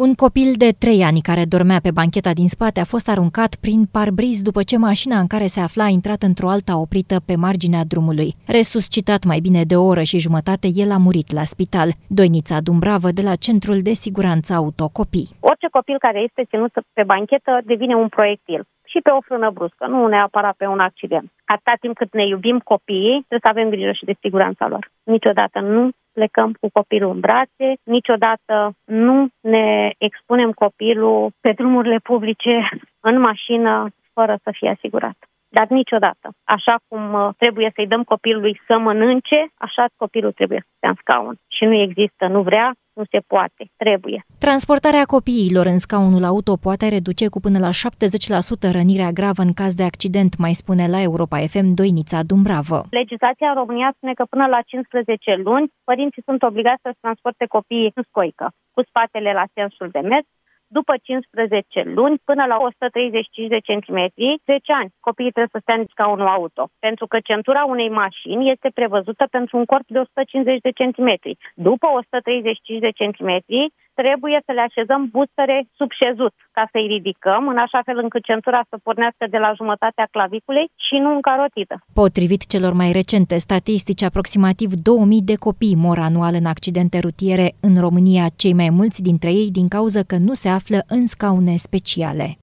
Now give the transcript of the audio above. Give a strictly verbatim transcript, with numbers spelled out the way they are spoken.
Un copil de trei ani care dormea pe bancheta din spate a fost aruncat prin parbriz după ce mașina în care se afla a intrat într-o alta oprită pe marginea drumului. Resuscitat mai bine de o oră și jumătate, el a murit la spital. Doinița Dumbravă, de la Centrul de Siguranță Auto Copii. Orice copil care este ținut pe banchetă devine un proiectil. Și pe o frână bruscă, nu neapărat pe un accident. Atâta timp cât ne iubim copiii, trebuie să avem grijă și de siguranța lor. Niciodată nu plecăm cu copilul în brațe, niciodată nu ne expunem copilul pe drumurile publice, în mașină, fără să fie asigurat. Dar niciodată. Așa cum trebuie să-i dăm copilului să mănânce, așa copilul trebuie să stea în scaun. Și nu există, nu vrea, nu se poate, trebuie. Transportarea copiilor în scaunul auto poate reduce cu până la șaptezeci la sută rănirea gravă în caz de accident, mai spune la Europa F M Doinița Dumbravă. Legislația în România spune că până la cincisprezece luni părinții sunt obligați să transporte copiii în scoică, cu spatele la sensul de mers. După cincisprezece luni, până la o sută treizeci și cinci de centimetri, zece ani, copiii trebuie să stea în scaunul auto. Pentru că centura unei mașini este prevăzută pentru un corp de o sută cincizeci de centimetri. După o sută treizeci și cinci de centimetri, trebuie să le așezăm bustere sub șezut, ca să-i ridicăm, în așa fel încât centura să pornească de la jumătatea claviculei și nu în carotită. Potrivit celor mai recente statistici, aproximativ două mii de copii mor anual în accidente rutiere în România, cei mai mulți dintre ei din cauză că nu se află în scaune speciale.